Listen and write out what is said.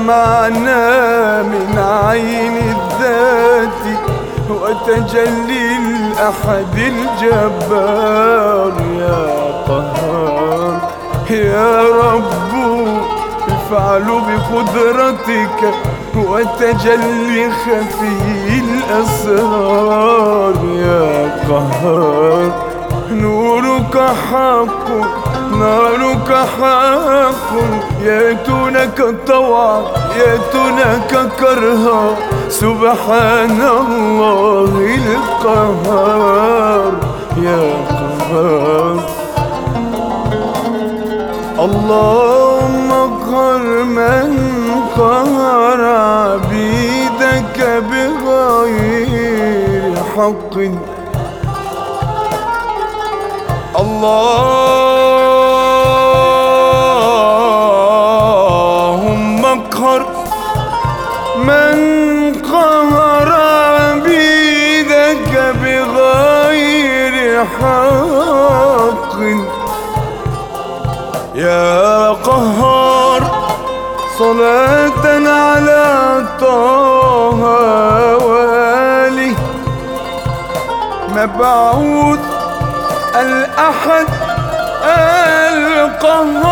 معنا من عين الذات وتجلي الأحد الجبار. يا قهار يا رب افعل بقدرتك وتجلي خفي الأسرار. يا قهار نورك حق نارك حق يأتونك طوعا يأتونك كرها. سبحان الله القهار. يا قهار اللهم اقهر من قهر عبيدك بغير حق. اللهم اقهر من قهر عبيدك بغير حق. يا قهار صلاة على طه وآله مبعوث الأحد القهار.